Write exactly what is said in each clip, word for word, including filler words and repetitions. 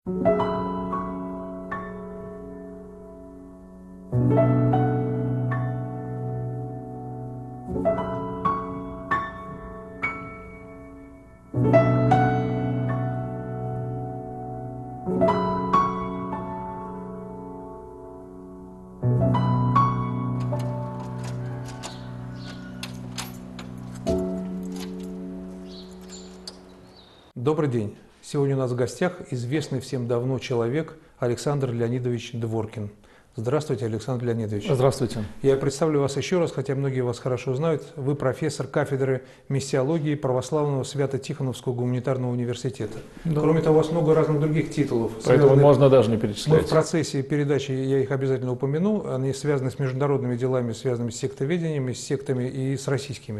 Добрый день. Сегодня у нас в гостях известный всем давно человек Александр Леонидович Дворкин. Здравствуйте, Александр Леонидович. Здравствуйте. Я представлю вас еще раз, хотя многие вас хорошо знают. Вы профессор кафедры миссиологии Православного Свято-Тихоновского гуманитарного университета. Да. Кроме того, у вас много разных других титулов. Поэтому можно даже не перечислять. Мы в процессе передачи, я их обязательно упомяну, они связаны с международными делами, связанными с сектоведением, с сектами и с российскими.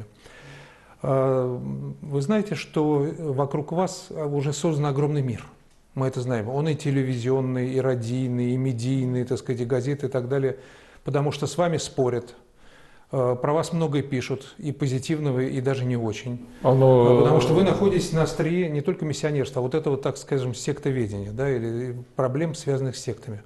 Вы знаете, что вокруг вас уже создан огромный мир. Мы это знаем. Он и телевизионный, и радийный, и медийный, так сказать, и газеты и так далее. Потому что с вами спорят. Про вас многое пишут, и позитивного, и даже не очень. Оно... Потому что вы находитесь на острие не только миссионерства, а вот этого, так скажем, сектоведения, да, или проблем, связанных с сектами.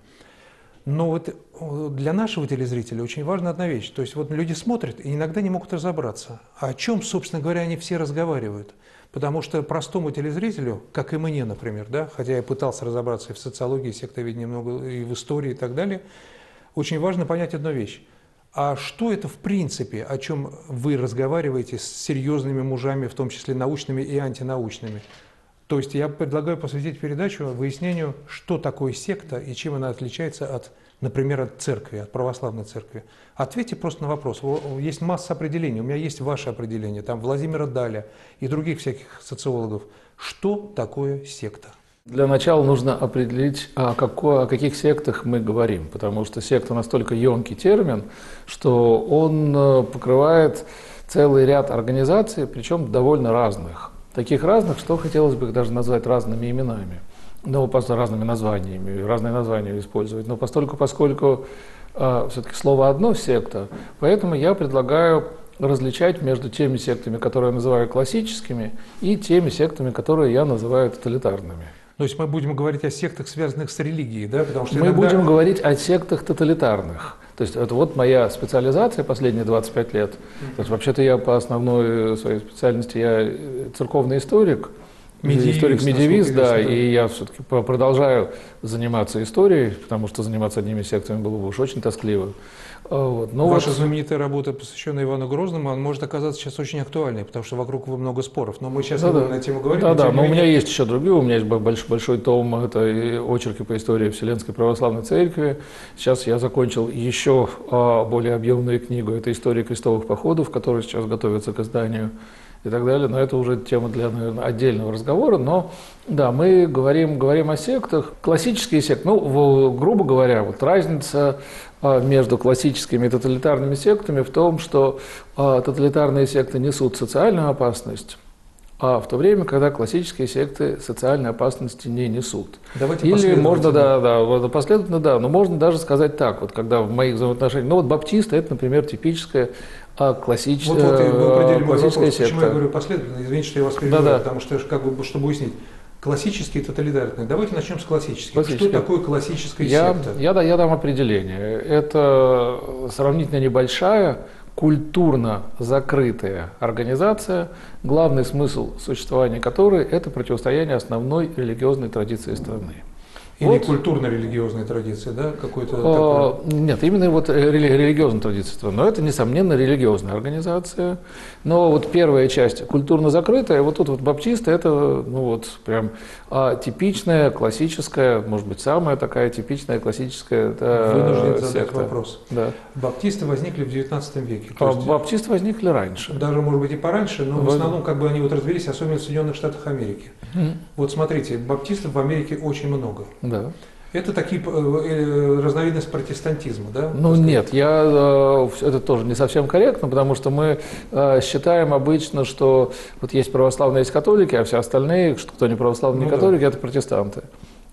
Но вот для нашего телезрителя очень важна одна вещь. То есть вот люди смотрят и иногда не могут разобраться, о чем, собственно говоря, они все разговаривают. Потому что простому телезрителю, как и мне, например, да, хотя я пытался разобраться и в социологии, и в сектоведении, много, и в истории и так далее, очень важно понять одну вещь. А что это в принципе, о чем вы разговариваете с серьезными мужами, в том числе научными и антинаучными? То есть я предлагаю посвятить передачу выяснению, что такое секта и чем она отличается от, например, от церкви, от православной церкви. Ответьте просто на вопрос. Есть масса определений, у меня есть ваше определение, там Владимира Даля и других всяких социологов. Что такое секта? Для начала нужно определить, о, какой, о каких сектах мы говорим, потому что секта настолько емкий термин, что он покрывает целый ряд организаций, причем довольно разных. Таких разных, что хотелось бы их даже назвать разными именами, ну, просто разными названиями, разные названия использовать. Но постольку, поскольку э, все-таки слово одно – секта, поэтому я предлагаю различать между теми сектами, которые я называю классическими, и теми сектами, которые я называю тоталитарными. То есть мы будем говорить о сектах, связанных с религией, да? Потому что мы иногда... будем говорить о сектах тоталитарных. То есть это вот моя специализация последние двадцать пять лет. То есть вообще-то я по основной своей специальности я церковный историк, историк-медиевист, да, и я все-таки продолжаю заниматься историей, потому что заниматься одними сектами было бы уж очень тоскливо. Вот. Но Ваша вот... знаменитая работа, посвященная Ивану Грозному, она может оказаться сейчас очень актуальной, потому что вокруг вы много споров. Но мы сейчас да, не будем да. на эту тему говорить. Да, да, но менее... у меня есть еще другие. У меня есть большой, большой том, это очерки по истории Вселенской Православной Церкви. Сейчас я закончил еще более объемную книгу. Это «История крестовых походов», которая сейчас готовится к изданию и так далее. Но это уже тема для, наверное, отдельного разговора. Но да, мы говорим, говорим о сектах. Классические секты, ну, в, грубо говоря, вот разница между классическими и тоталитарными сектами в том, что а, тоталитарные секты несут социальную опасность, а в то время, когда классические секты социальной опасности не несут. Давайте Или можно, да, да, последовательно, да, но можно даже сказать так, вот когда в моих взаимоотношениях, ну вот баптисты, это, например, типическая а, классическая, вот, вот, вы определили мой вопрос. секта. Почему я говорю последовательно? Извините, что я вас перебиваю, да, да. потому что, как бы, чтобы уяснить. Классические и тоталитарные. Давайте начнем с классических. Что такое классическая я, секта? Я, я, я дам определение. Это сравнительно небольшая, культурно закрытая организация, главный смысл существования которой – это противостояние основной религиозной традиции страны. Или вот. Культурно-религиозной традиции, да? Какой-то а, такой... Нет, именно вот рели религиозная традиция. Но это, несомненно, религиозная организация. Но вот первая часть культурно закрытая, вот тут вот баптисты, это ну вот прям а, типичная, классическая, может быть, самая такая типичная, классическая да, Вынужден задать секта. вопрос. Да. Баптисты возникли в девятнадцатом веке. А, есть, баптисты возникли раньше. Даже, может быть, и пораньше, но в, в основном как бы они вот развелись, особенно в Соединенных Штатах Америки. Mm. Вот смотрите, баптистов в Америке очень много. Да. Это такие э, разновидность протестантизма, да? Ну нет, я, э, это тоже не совсем корректно, потому что мы э, считаем обычно, что вот есть православные, есть католики, а все остальные, что кто не православные, не ну, католики, да. это протестанты.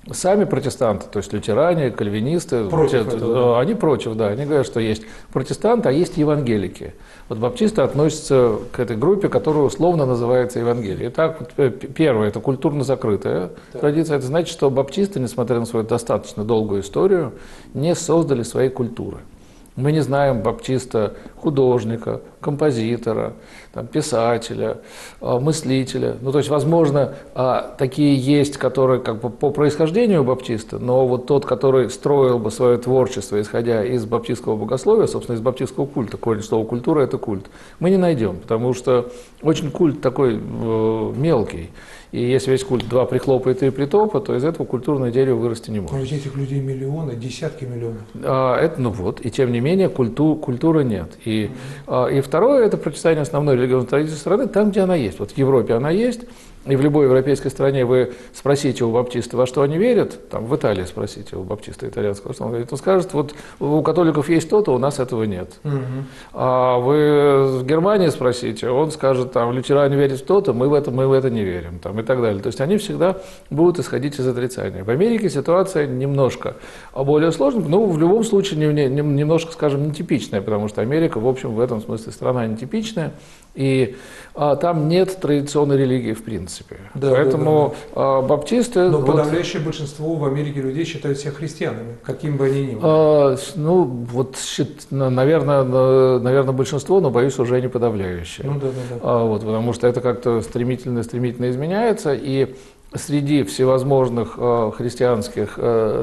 Сами протестанты, то есть лютеране, кальвинисты, против те, этого, они против, да, они говорят, что есть протестанты, а есть евангелики. Вот баптисты относятся к этой группе, которая условно называется Евангелие. Итак, вот, первое, это культурно закрытая да. традиция, это значит, что баптисты, несмотря на свою достаточно долгую историю, не создали своей культуры. Мы не знаем баптиста художника, композитора, там, писателя, мыслителя. Ну, то есть, возможно, такие есть, которые как бы по происхождению баптиста, но вот тот, который строил бы свое творчество, исходя из баптистского богословия, собственно, из баптистского культа, корень слова культура – это культ, мы не найдем, потому что очень культ такой э, мелкий. И если весь культ два прихлопа и три притопа, то из этого культурное дерево вырасти не может. Но ведь этих людей миллионы, десятки миллионов. А, это, ну вот, и тем не менее культу, культуры нет. И, mm-hmm. а, и второе, это прочитание основной религиозной традиции страны там, где она есть. Вот в Европе она есть, и в любой европейской стране вы спросите у баптиста, во что они верят, там в Италии спросите у баптиста итальянского, что он говорит, он скажет, вот у католиков есть то-то, у нас этого нет. Mm-hmm. А вы в Германии спросите, он скажет, там, лютеране верят в то-то, мы в это, мы в это не верим. Там, и так далее. То есть они всегда будут исходить из отрицания. В Америке ситуация немножко более сложная, но в любом случае немножко, скажем, нетипичная, потому что Америка, в общем, в этом смысле страна нетипичная, и а, там нет традиционной религии в принципе. Да, поэтому да, да, да. А, баптисты... Но вот, подавляющее большинство в Америке людей считают себя христианами, каким бы они ни были. А, ну, вот, наверное, наверное, большинство, но, боюсь, уже не подавляющее. Ну, да, да, да. А, вот, потому что это как-то стремительно-стремительно изменяется, и среди всевозможных э, христианских э,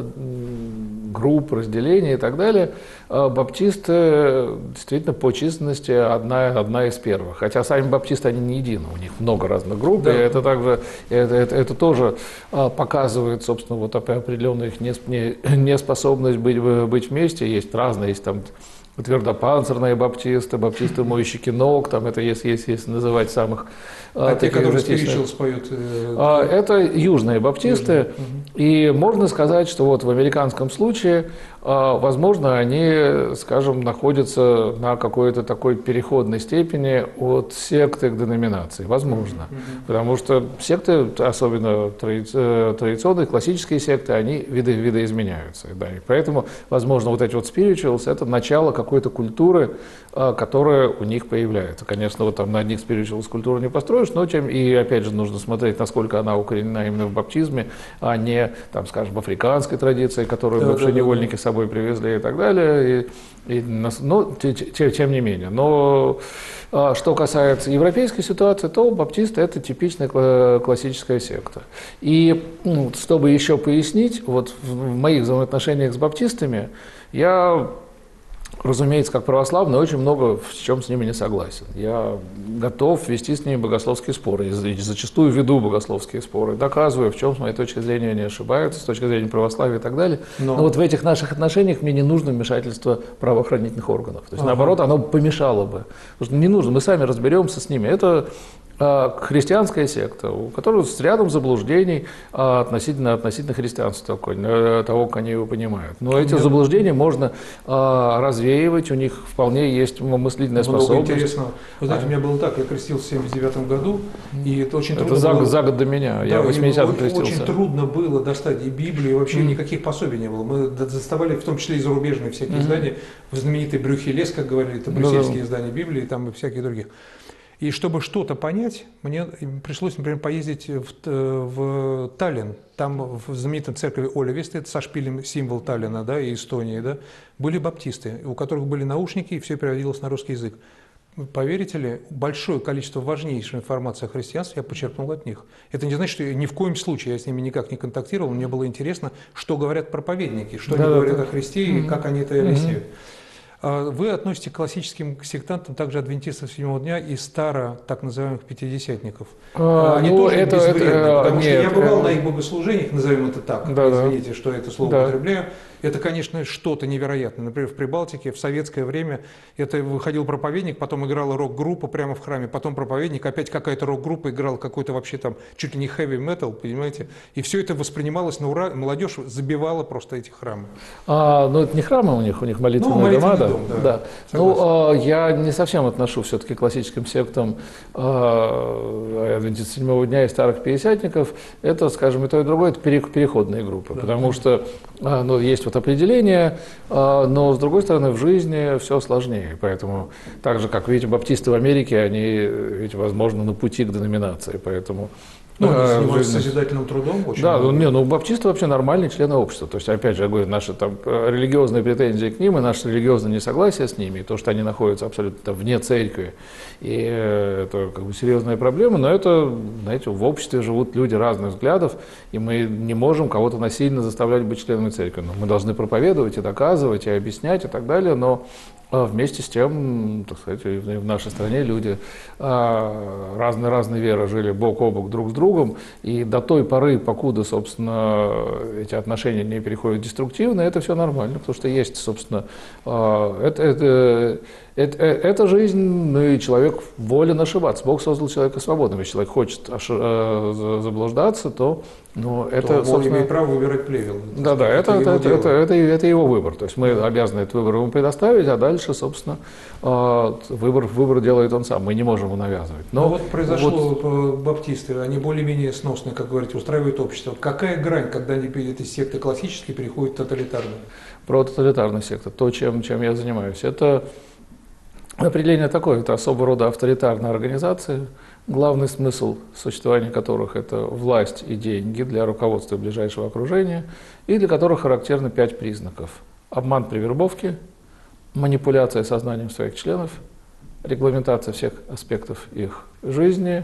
групп, разделений и так далее, э, баптисты действительно по численности одна, одна из первых. Хотя сами баптисты, они не едины, у них много разных групп, да. И это также, это, это, это тоже э, показывает, собственно, вот определенную их неспособность быть, быть вместе. Есть разные, есть там твердопанцирные баптисты, баптисты-мойщики ног, там это если, если, если называть самых... А те, которые спиричуал споют? Э, это южные баптисты, южные. Угу. И можно сказать, что вот в американском случае, возможно, они, скажем, находятся на какой-то такой переходной степени от секты к деноминации, возможно. Угу. Потому что секты, особенно традиционные, классические секты, они видо, видоизменяются. Да, и поэтому, возможно, вот эти вот spirituals – это начало какой-то культуры, которая у них появляется. Конечно, вот там на одних spirituals культуру не построишь, но чем, и опять же нужно смотреть, насколько она укоренена именно в баптизме, а не, там, скажем, в африканской традиции, которую да, бывшие да, невольники да. с собой привезли и так далее. И, и, но тем, тем не менее. Но что касается европейской ситуации, то баптисты – это типичная классическая секта. И ну, чтобы еще пояснить, вот в моих взаимоотношениях с баптистами я... Разумеется, как православный, очень много в чем с ними не согласен. Я готов вести с ними богословские споры, и зачастую веду богословские споры, доказываю, в чем, с моей точки зрения, они ошибаются, с точки зрения православия и так далее. Но, Но вот в этих наших отношениях мне не нужно вмешательство правоохранительных органов. То есть, ага. наоборот, оно помешало бы. Потому что не нужно, мы сами разберемся с ними. Это христианская секта, у которой с рядом заблуждений относительно, относительно христианства, того, как они его понимают. Но эти заблуждения можно развеивать, у них вполне есть мыслительная много способность. Интересного. Вы знаете, а. у меня было так, я крестился в семьдесят девятом году, и это очень это трудно за, было... за год до меня, да, я в восьмидесятом крестился. Очень трудно было достать и Библию, и вообще mm. никаких пособий не было. Мы доставали, в том числе и зарубежные всякие mm. издания, в знаменитый Брюхелес, как говорили, это брюссельские mm. издания Библии, там и всякие других. И чтобы что-то понять, мне пришлось, например, поездить в, в Таллин. Там в знаменитой церкви Оливеста, это со шпилем символ Таллина, да, и Эстонии, да, были баптисты, у которых были наушники, и все переводилось на русский язык. Поверите ли, большое количество важнейшей информации о христианстве я почерпнул от них. Это не значит, что я ни в коем случае я с ними никак не контактировал, мне было интересно, что говорят проповедники, что да, они да, говорят да. о Христе и mm-hmm. как они это объясняют. Mm-hmm. Вы относитесь к классическим сектантам также адвентистов седьмого дня и старо так называемых пятидесятников. А, Они ну, тоже это, безвредны, это, потому нет, что я бывал это... на их богослужениях, назовем это так, да, извините, да. что это слово да. употребляю. Это, конечно, что-то невероятное. Например, в Прибалтике в советское время это выходил проповедник, потом играла рок-группа прямо в храме, потом проповедник, опять какая-то рок-группа играла какой-то вообще там чуть ли не хэви-метал, понимаете? И все это воспринималось на ура, молодежь забивала просто эти храмы. А, ну это не храмы у них, у них молитвенные ну, дома, да? трудом, да. Да. Ну, э, я не совсем отношу все-таки к классическим сектам э, адвентистов седьмого дня и старых пятидесятников. Это, скажем, и то, и другое, это переходные группы, да, потому конечно. что э, ну, есть вот определение, э, но, с другой стороны, в жизни все сложнее. Поэтому, так же, как, видите, баптисты в Америке, они, ведь, возможно, на пути к деноминации, поэтому... Ну, они занимаются созидательным трудом. Очень да, много. не, ну баптисты вообще нормальные члены общества. То есть, опять же, я говорю, наши там религиозные претензии к ним и наше религиозное несогласие с ними, и то, что они находятся абсолютно вне церкви, и это как бы серьезная проблема, но это, знаете, в обществе живут люди разных взглядов, и мы не можем кого-то насильно заставлять быть членами церкви. Но мы должны проповедовать и доказывать, и объяснять, и так далее, но вместе с тем, так сказать, в нашей стране люди разные-разные веры жили бок о бок друг с другом, и до той поры, покуда, собственно, эти отношения не переходят в деструктивные, это все нормально, потому что есть, собственно, это, это, это, это жизнь, ну и человек волен ошибаться. Бог создал человека свободным. Если человек хочет заблуждаться, то ну, это, то он имеет право выбирать плевел. Да, да, это, это, это, это, это, это его выбор. То есть мы обязаны этот выбор ему предоставить, а дальше, собственно, выбор, выбор делает он сам. Мы не можем его навязывать. Но, Но вот произошло, вот, баптисты, они более-менее сносные, как говорите, устраивают общество. Какая грань, когда они эти секты классические переходят в тоталитарные? Про тоталитарные секты, то, чем, чем я занимаюсь, это определение такое, это особого рода авторитарная организация, главный смысл существования которых – это власть и деньги для руководства и ближайшего окружения, и для которых характерны пять признаков. Обман при вербовке, манипуляция сознанием своих членов, регламентация всех аспектов их жизни,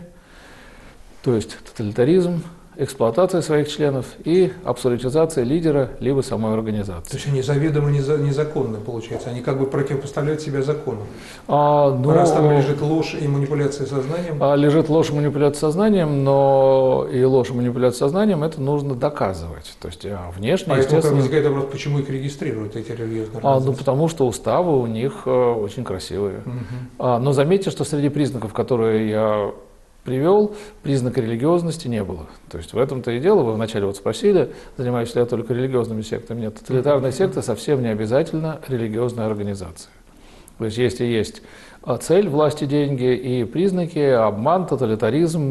то есть тоталитаризм, эксплуатация своих членов и абсолютизация лидера либо самой организации. То есть они заведомо незаконны, получается, они как бы противопоставляют себя закону. А, ну, раз там лежит ложь и манипуляция сознанием? А, лежит ложь и манипуляция сознанием, но и ложь и манипуляция сознанием это нужно доказывать. То есть а, внешне, Поэтому естественно... возникает вопрос, почему их регистрируют, эти религиозные организации? А, ну, потому что уставы у них а, очень красивые. Угу. А, но заметьте, что среди признаков, которые я привел, признака религиозности не было. То есть в этом-то и дело, вы вначале вот спросили, занимаюсь ли я только религиозными сектами. Нет, тоталитарная секта совсем не обязательно религиозная организация. То есть если есть цель, власть и деньги, и признаки, обман, тоталитаризм,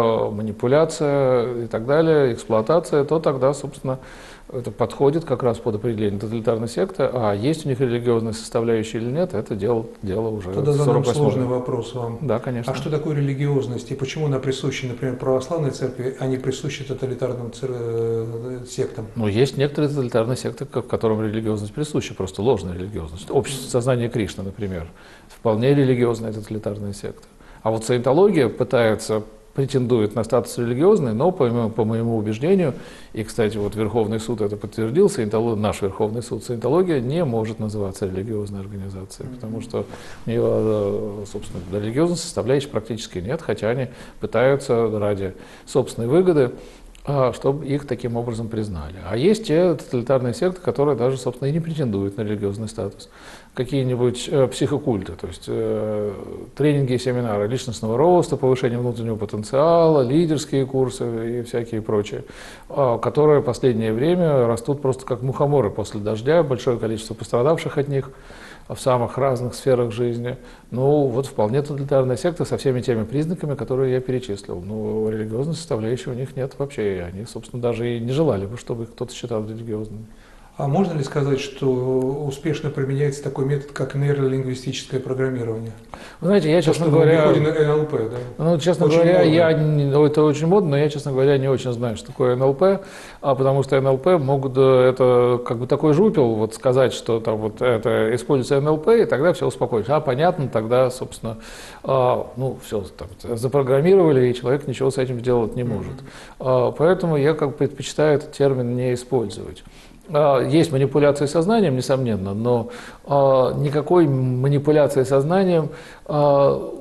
манипуляция и так далее, эксплуатация, то тогда, собственно, это подходит как раз под определение тоталитарной секты, а есть у них религиозная составляющая или нет, это дело, дело уже Тогда задам сложный вопрос вам. Да, конечно. А что такое религиозность и почему она присуща, например, православной церкви, а не присуща тоталитарным цер... сектам? Ну, есть некоторые тоталитарные секты, в которым религиозность присуща, просто ложная религиозность. Общество сознания Кришны, например, вполне религиозная тоталитарная секта. А вот саентология пытается... претендует на статус религиозный, но по моему, по моему убеждению, и, кстати, вот Верховный суд это подтвердил, саентолог, наш Верховный суд, саентология не может называться религиозной организацией, потому что у нее, собственно, религиозной составляющей практически нет, хотя они пытаются ради собственной выгоды, чтобы их таким образом признали. А есть те тоталитарные секты, которые даже, собственно, и не претендуют на религиозный статус. Какие-нибудь э, психокульты, то есть э, тренинги и семинары личностного роста, повышения внутреннего потенциала, лидерские курсы и всякие прочие, э, которые в последнее время растут просто как мухоморы после дождя, большое количество пострадавших от них в самых разных сферах жизни. Ну, вот вполне тоталитарная секта со всеми теми признаками, которые я перечислил. Но религиозной составляющей у них нет вообще, и они, собственно, даже и не желали бы, чтобы их кто-то считал религиозными. А можно ли сказать, что успешно применяется такой метод, как нейролингвистическое программирование? Вы знаете, я, честно То, говоря... в эн эл пэ, да? Ну, честно очень говоря, модно. я, не- это очень модно, но я, честно говоря, не очень знаю, что такое эн эл пэ, а потому что эн эл пэ могут, э, это как бы такой жупел, вот сказать, что там вот это используется эн эл пэ, и тогда все успокоится. А, понятно, тогда, собственно, а, ну, все, там, запрограммировали, и человек ничего с этим сделать не может. А, поэтому я как бы предпочитаю этот термин не использовать. Есть манипуляция сознанием, несомненно, но а, никакой манипуляции сознанием а,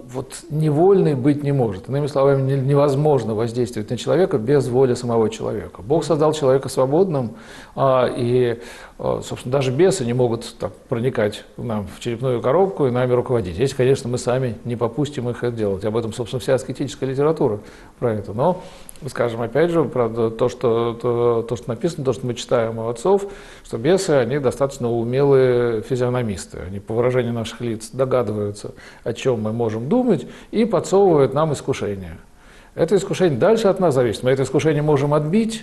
вот невольной быть не может. Иными словами, невозможно воздействовать на человека без воли самого человека. Бог создал человека свободным, и, собственно, даже бесы не могут так проникать нам в черепную коробку и нами руководить. Если, конечно, мы сами не попустим их это делать. Об этом, собственно, вся аскетическая литература про это. Но, скажем, опять же, правда, то, что, то, то, что написано, то, что мы читаем у отцов, что бесы, они достаточно умелые физиономисты. Они по выражению наших лиц догадываются, о чем мы можем думать, и подсовывают нам искушение. Это искушение дальше от нас зависит. Мы это искушение можем отбить,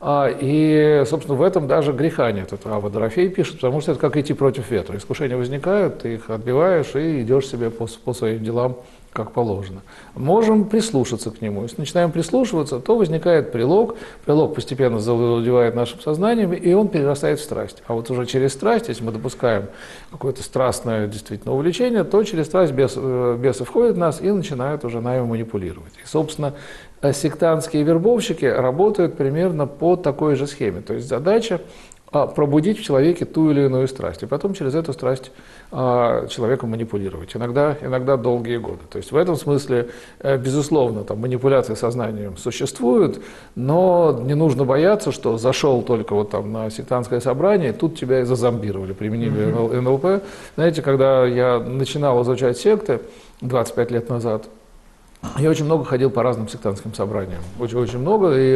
и, собственно, в этом даже греха нет. Это Авва Дорофей пишет, потому что это как идти против ветра. Искушения возникают, ты их отбиваешь и идешь себе по, по своим делам, как положено. Можем прислушаться к нему. Если начинаем прислушиваться, то возникает прилог. Прилог постепенно завладевает нашим сознанием, и он перерастает в страсть. А вот уже через страсть, если мы допускаем какое-то страстное действительно увлечение, то через страсть бес, бесы входят в нас и начинают уже нами манипулировать. И, собственно, сектантские вербовщики работают примерно по такой же схеме. То есть задача пробудить в человеке ту или иную страсть, и потом через эту страсть а, человеком манипулировать, иногда, иногда долгие годы. То есть в этом смысле, безусловно, там, манипуляции сознанием существуют, но не нужно бояться, что зашел только вот там на сектантское собрание, и тут тебя и зазомбировали, применили mm-hmm. эн эл пэ. Знаете, когда я начинал изучать секты двадцать пять лет назад, я очень много ходил по разным сектантским собраниям, очень-очень много, и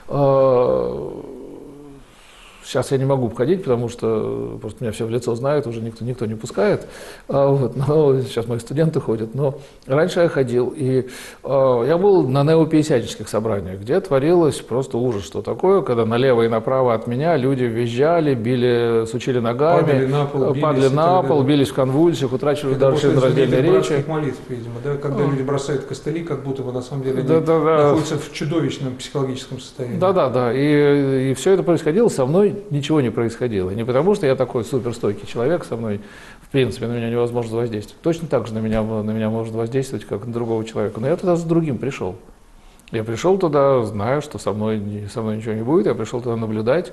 э, сейчас я не могу входить, потому что просто меня все в лицо знают, уже никто, никто не пускает. А, вот, но сейчас мои студенты ходят. Но раньше я ходил, и а, я был на неопиятических собраниях, где творилось просто ужас, что такое, когда налево и направо от меня люди визжали, били, сучили ногами, падали на пол, падали на пол бились в конвульсиях, утрачивали даже членораздельные речи. Молитв, видимо, да? Когда а. люди бросают костыли, как будто бы на самом деле да, они да, да. находятся в чудовищном психологическом состоянии. Да-да-да, и, и все это происходило со мной. Ничего не происходило. Не потому, что я такой суперстойкий человек, со мной, в принципе, на меня невозможно воздействовать. Точно так же на меня, на меня можно воздействовать, как на другого человека. Но я туда с другим пришел. Я пришел туда, зная, что со мной, со мной ничего не будет. Я пришел туда наблюдать.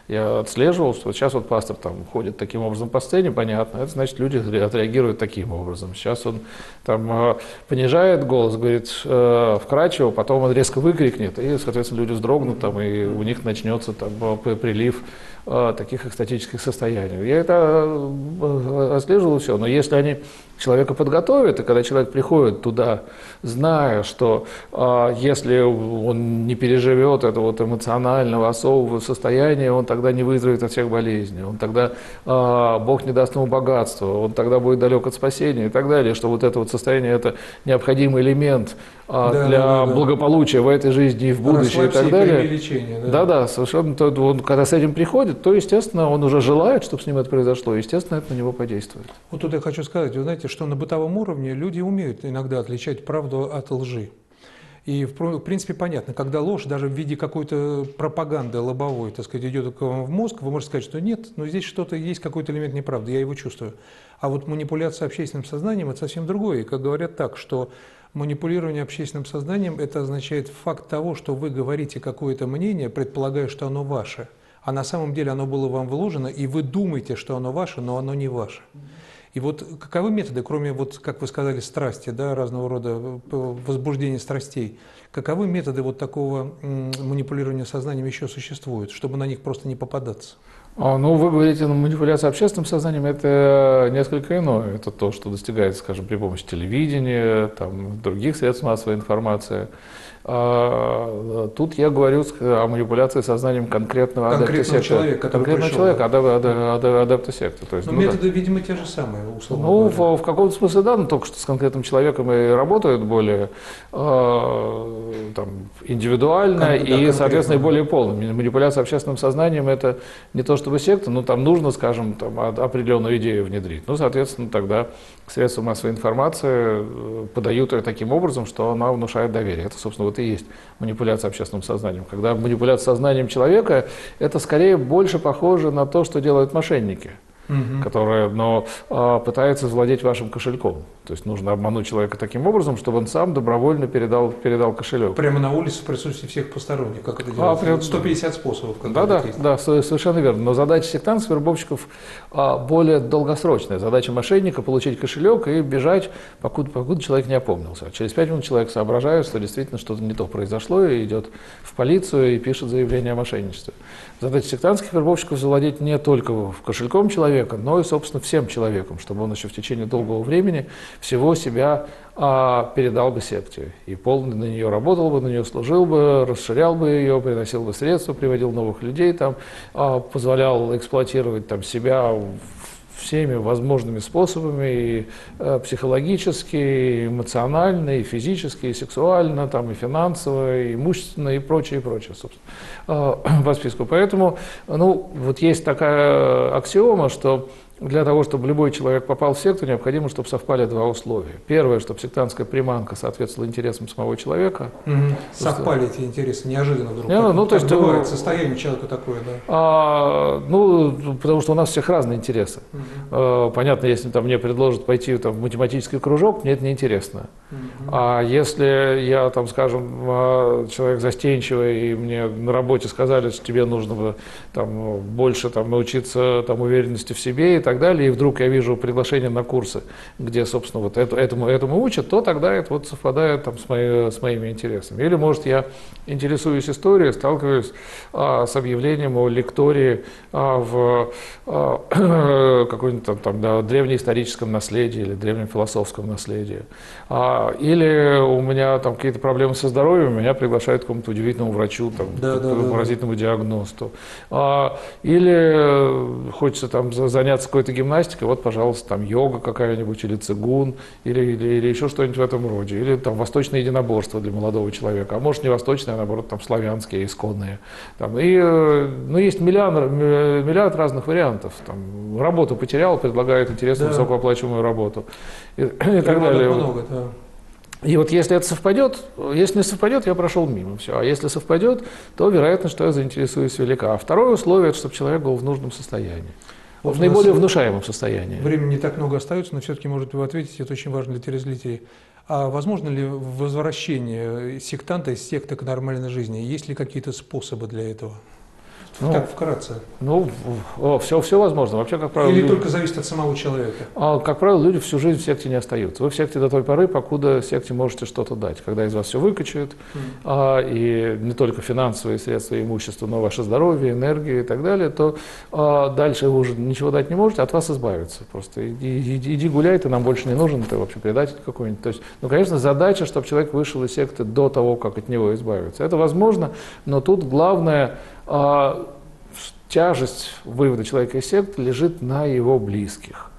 Я отслеживал, что сейчас вот пастор там ходит таким образом по сцене, понятно, это значит, люди отреагируют таким образом. Сейчас он там понижает голос, говорит вкрадчиво, потом он резко выкрикнет, и, соответственно, люди вздрогнут, там, и у них начнется там прилив таких экстатических состояний. Я это отслеживал все, но если они человека подготовят, и когда человек приходит туда, зная, что э, если он не переживет это вот эмоционального, особого состояния, он тогда не выздоровеет от всех болезней, он тогда, э, Бог не даст ему богатства, он тогда будет далек от спасения и так далее, что вот это вот состояние – это необходимый элемент э, да, для да, да, благополучия в этой жизни и в будущем и так далее. Да-да, совершенно. То, он, когда с этим приходит, то, естественно, он уже желает, чтобы с ним это произошло, и, естественно, это на него подействует. Вот тут я хочу сказать, вы знаете, что на бытовом уровне люди умеют иногда отличать правду от лжи. И, в принципе, понятно, когда ложь даже в виде какой-то пропаганды лобовой, так сказать, идет к вам в мозг, вы можете сказать, что нет, но здесь что-то есть, какой-то элемент неправды, я его чувствую. А вот манипуляция общественным сознанием – это совсем другое. И как говорят так, что манипулирование общественным сознанием – это означает факт того, что вы говорите какое-то мнение, предполагая, что оно ваше, а на самом деле оно было вам вложено, и вы думаете, что оно ваше, но оно не ваше. И вот каковы методы, кроме, вот, как вы сказали, страсти, да, разного рода возбуждения страстей, каковы методы вот такого манипулирования сознанием еще существуют, чтобы на них просто не попадаться? А, ну, вы говорите, ну, манипуляция общественным сознанием – это несколько иное. Это то, что достигается, скажем, при помощи телевидения, там, других средств массовой информации. А, тут я говорю о манипуляции сознанием конкретного адепта секты. Человека, конкретного человека, адепта, адепта, адепта секты. То есть, но ну, методы, да. видимо, те же самые, условно Ну, в, в каком-то смысле, да, но только что с конкретным человеком и работают более э, там, индивидуально Кон- и, да, соответственно, и более полно. Манипуляция общественным сознанием – это не то чтобы секта, но там нужно, скажем, там, определенную идею внедрить. Ну, соответственно, тогда средства массовой информации подают ее таким образом, что она внушает доверие. Это, собственно, вот и есть манипуляция общественным сознанием. Когда манипуляция сознанием человека, это скорее больше похоже на то, что делают мошенники. угу. которая но, а, пытается завладеть вашим кошельком. То есть нужно обмануть человека таким образом, чтобы он сам добровольно передал, передал кошелек. Прямо на улице в присутствии всех посторонних, как это А, делается? прям... сто пятьдесят способов. Да, да, да, совершенно верно. Но задача сектантских вербовщиков а, более долгосрочная. Задача мошенника – получить кошелек и бежать, покуда, покуда человек не опомнился. А через пять минут человек соображает, что действительно что-то не то произошло, и идет в полицию и пишет заявление о мошенничестве. Задача сектантских вербовщиков – завладеть не только кошельком человека, но и, собственно, всем человеком, чтобы он еще в течение долгого времени всего себя а, передал бы секте. И полно на нее работал бы, на нее служил бы, расширял бы ее, приносил бы средства, приводил новых людей, там, а, позволял эксплуатировать там, себя всеми возможными способами, и э, психологически, и эмоционально, и физически, и сексуально, там, и финансово, и имущественно, и прочее, и прочее, собственно, э, по списку. Поэтому, ну, вот есть такая аксиома, что для того, чтобы любой человек попал в секту, необходимо, чтобы совпали два условия. Первое, чтобы сектантская приманка соответствовала интересам самого человека. Угу. Совпали эти интересы неожиданно вдруг. Не, ну, так, то есть, бывает, ну, состояние человека такое, да? А, ну, потому что у нас у всех разные интересы. Угу. А, понятно, если там, мне предложат пойти там, в математический кружок, мне это неинтересно. Угу. А если я, там, скажем, человек застенчивый, и мне на работе сказали, что тебе нужно там, больше там, научиться там, уверенности в себе и так далее, и вдруг я вижу приглашение на курсы, где, собственно, вот это, этому, этому учат, то тогда это вот совпадает там, с, мои, с моими интересами. Или, может, я интересуюсь историей, сталкиваюсь а, с объявлением о лектории а, в а, каком-нибудь там, там, да, древнеисторическом наследии или древнем философском наследии. А, или у меня там какие-то проблемы со здоровьем, меня приглашают к какому-то удивительному врачу, там, да, к да, поразительному да. диагносту. А, или хочется там заняться какой-то гимнастикой, вот, пожалуйста, там йога какая-нибудь, или цигун, или, или, или еще что-нибудь в этом роде. Или там восточное единоборство для молодого человека, а может не восточное, а наоборот там славянские, исконные. Там, и, ну, есть миллиард, миллиард разных вариантов. Там, работу потерял, предлагает интересную, да, высокооплачиваемую работу. И, и так далее. Много, да. И вот если это совпадет, если не совпадет, я прошел мимо, все. А если совпадет, то вероятность, что я заинтересуюсь, велика. А второе условие, это чтобы человек был в нужном состоянии. Вот в наиболее внушаемом состоянии. Времени не так много остается, но все-таки, может, вы ответите, это очень важно для телезрителей. А возможно ли возвращение сектанта из секты к нормальной жизни? Есть ли какие-то способы для этого? Ну, так, вкратце. Ну, о, все, все возможно. Вообще, как правило, Или люди, только зависит от самого человека? А, как правило, люди всю жизнь в секте не остаются. Вы в секте до той поры, покуда секте можете что-то дать. Когда из вас все выкачают, mm. а, и не только финансовые средства и имущество, но ваше здоровье, энергия и так далее, то а, дальше вы уже ничего дать не можете, от вас избавиться. Просто иди, иди, иди гуляй, ты нам больше не нужен, ты вообще предатель какой-нибудь. То есть, ну, конечно, задача, чтобы человек вышел из секты до того, как от него избавиться. Это возможно, но тут главное... А, тяжесть вывода человека из секты лежит на его близких.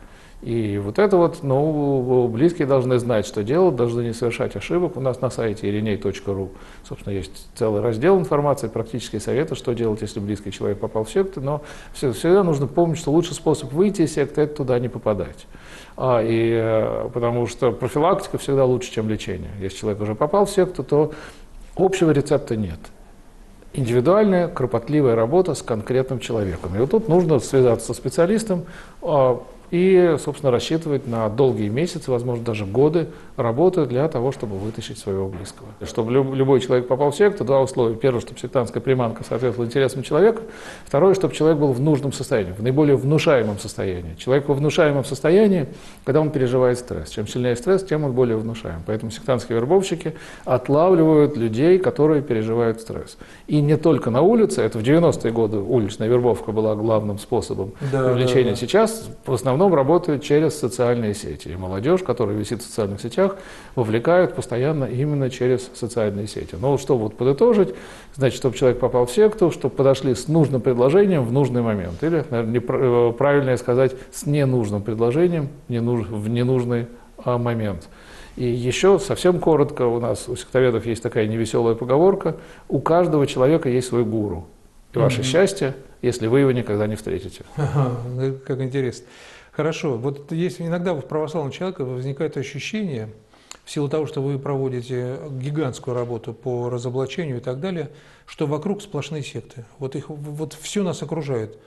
И вот это вот, ну, близкие должны знать, что делать, должны не совершать ошибок. У нас на сайте ириней точка ру, собственно, есть целый раздел информации, практические советы, что делать, если близкий человек попал в секту. Но всегда нужно помнить, что лучший способ выйти из секты – это туда не попадать. А, и, потому что профилактика всегда лучше, чем лечение. Если человек уже попал в секту, то общего рецепта нет. Индивидуальная, кропотливая работа с конкретным человеком. И вот тут нужно связаться со специалистом а, и, собственно, рассчитывать на долгие месяцы, возможно, даже годы работы для того, чтобы вытащить своего близкого. Чтобы любой человек попал в секту, два условия. Первое, чтобы сектантская приманка соответствовала интересам человека. Второе, чтобы человек был в нужном состоянии, в наиболее внушаемом состоянии. Человек во внушаемом состоянии, когда он переживает стресс. Чем сильнее стресс, тем он более внушаем. Поэтому сектантские вербовщики отлавливают людей, которые переживают стресс. И не только на улице. Это в девяностые годы уличная вербовка была главным способом да, привлечения. Да, да. Сейчас в основном работают через социальные сети. И молодежь, которая висит в социальных сетях, вовлекают постоянно именно через социальные сети. Но вот чтобы вот подытожить, значит, чтобы человек попал в секту, чтобы подошли с нужным предложением в нужный момент. Или, наверное, правильнее сказать, с ненужным предложением в ненужный момент. И еще совсем коротко, у нас у сектоведов есть такая невеселая поговорка: у каждого человека есть свой гуру. И ваше mm-hmm. счастье, если вы его никогда не встретите. Ага, как интересно. Хорошо. Вот есть иногда у православного человека возникает ощущение, в силу того, что вы проводите гигантскую работу по разоблачению и так далее, что вокруг сплошные секты. Вот их, вот все нас окружает.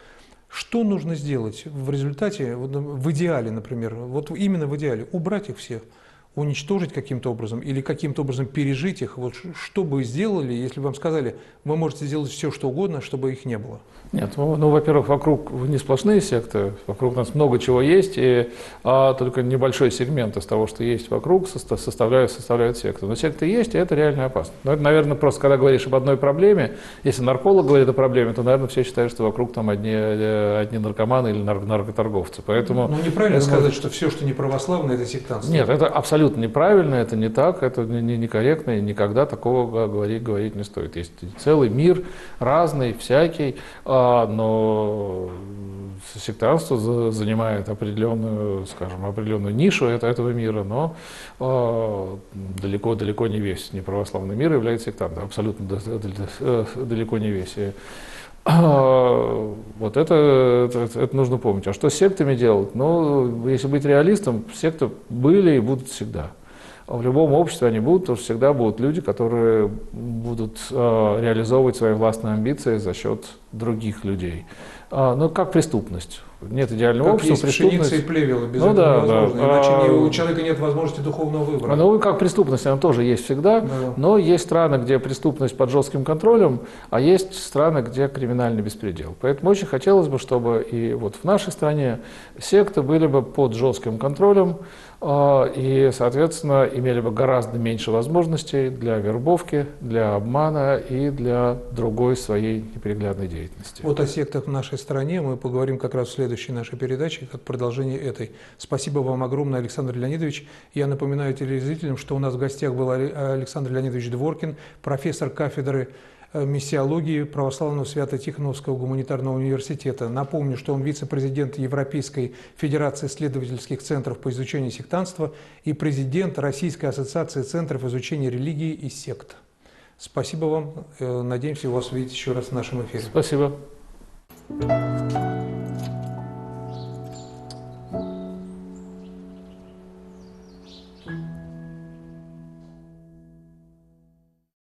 Что нужно сделать в результате, в идеале, например, вот именно в идеале, убрать их всех, уничтожить каким-то образом или каким-то образом пережить их? Вот что бы вы сделали, если бы вам сказали, вы можете сделать все, что угодно, чтобы их не было? Нет, ну, ну во-первых, вокруг не сплошные секты, вокруг нас много чего есть, и а, только небольшой сегмент из того, что есть вокруг, состав, составляют, составляют секты. Но секты есть, и это реально опасно. Но это, наверное, просто когда говоришь об одной проблеме, если нарколог говорит о проблеме, то, наверное, все считают, что вокруг там одни, одни наркоманы или нар наркоторговцы. Поэтому, ну, неправильно это, сказать, что все, что не православное, это сектантство. Нет, это абсолютно неправильно, это не так, это не, некорректно, и никогда такого говорить, говорить не стоит. Есть целый мир, разный, всякий, но сектантство занимает определенную, скажем, определенную нишу этого мира, но далеко-далеко не весь неправославный мир является сектантом, абсолютно далеко не весь. И вот это, это, это нужно помнить. А что с сектами делать? Ну, если быть реалистом, секты были и будут всегда. В любом обществе они будут, потому что всегда будут люди, которые будут э, реализовывать свои властные амбиции за счет других людей. А, ну, как преступность. Нет идеального как общества, есть преступность. Пшеница и плевела, без ну, этого да, невозможно. да. Иначе а, не, у человека нет возможности духовного выбора. Ну, как преступность, она тоже есть всегда, да. Но есть страны, где преступность под жестким контролем, а есть страны, где криминальный беспредел. Поэтому очень хотелось бы, чтобы и вот в нашей стране секты были бы под жестким контролем, и, соответственно, имели бы гораздо меньше возможностей для вербовки, для обмана и для другой своей неприглядной деятельности. Вот о сектах в нашей стране мы поговорим как раз в следующей нашей передаче, как продолжение этой. Спасибо вам огромное, Александр Леонидович. Я напоминаю телезрителям, что у нас в гостях был Александр Леонидович Дворкин, профессор кафедры миссиологии Православного Свято-Тихоновского гуманитарного университета. Напомню, что он вице-президент Европейской Федерации исследовательских центров по изучению сектантства и президент Российской ассоциации центров изучения религии и сект. Спасибо вам. Надеемся вас увидеть еще раз в нашем эфире. Спасибо.